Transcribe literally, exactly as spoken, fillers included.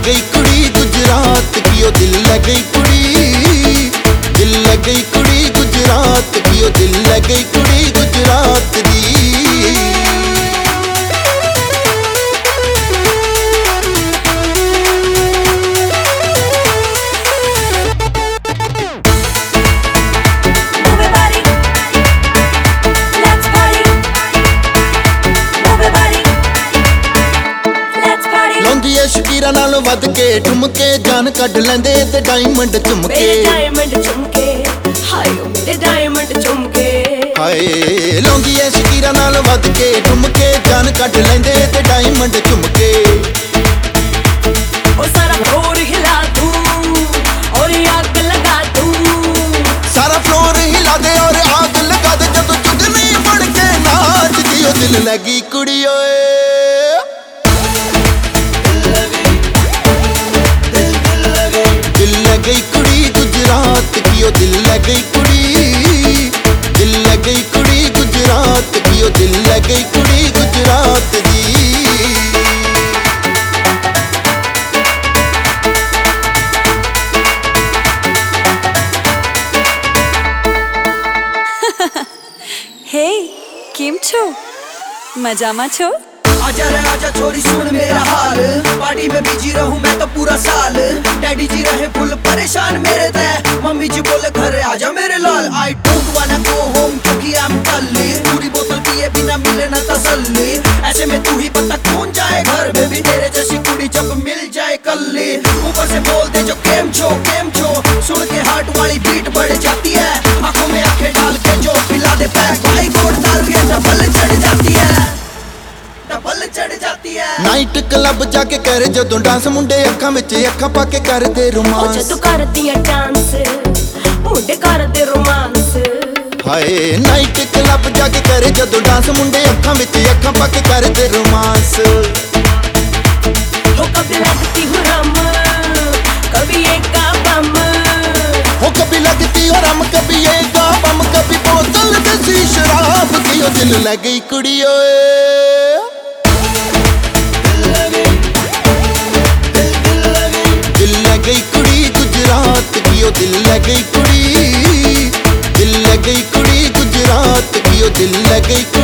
गई कुड़ी गुजरात की, ओ दिल ले गई कुड़ी, दिल ले गई कुड़ी गुजरात की, ओ दिल ले गई कुड़ी गुजरात दी। शकीरा नालों वध के ठुमके जान कढ लेंदे ते डायमंड चुमके, मेरे डायमंड चुमके, हाय ओ मेरे डायमंड चुमके, हाय लौंदी ऐ शकीरा नालों वध के ठुमके जान कढ लेंदे ते डायमंड चुमके। ओ सारा फ्लोर हिला दूं और आग लगा दूं, सारा फ्लोर हिला दे और आग लगा दे, जदों चुगनी बन के नाचदी ओ दिल लगी कुड़ी ओए, गई कुड़ी गुजरात की, ओ दिल ले गई कुड़ी, दिल ले गई कुड़ी गुजरात की, ओ दिल ले गई कुड़ी गुजरात दी। हे केम छो, मजामा छो? आजा रे आजा छोरी सुन मेरा हाल, पार्टी में बिजी रहूं मैं तो पूरा साल। डैडी जी रहे फुल परेशान मेरे ते, मम्मी जी बोले घर आजा मेरे लाल। आई डोंट वाना गो होम क्योंकि आई एम कल्ली, पूरी बोतल पिए बिना मिले ना तसल्ली। ऐसे में तू ही पता कौन जाए घर, बेबी तेरे जैसी कुड़ी जब मिल जाए कल्ली। ऊपर से बोल दे जो केम छो केम छो, सुन के हार्ट वाली बीट बढ़ जाती है। आंखों में आंखें डाल के जो पिला दे पैक, भाई गोट डाल के डबल चढ़ जाती है, डबल चढ़ जाती है। नाइट क्लब जाके कर जदों डांस, मुंडे अखां विच अखां पा के करदे रोमांस, ओ जदों करदी है डांस मुंडे करदे रोमांस। हाय नाइट क्लब जाके कर जदों डांस, मुंडे अखां विच अखां पा के करदे रोमांस। हो कभी लगती हूँ रम कभी ये का बम, हो कभी लगती हो रम कभी ये का बम, कभी बोतल देसी शराब की, ओ दिल ले गई कुड़ी ओए, गई कुड़ी गुजरात की, ओ दिल ले गई कुड़ी, दिल ले गई कुड़ी गुजरात की, ओ दिल ले गई।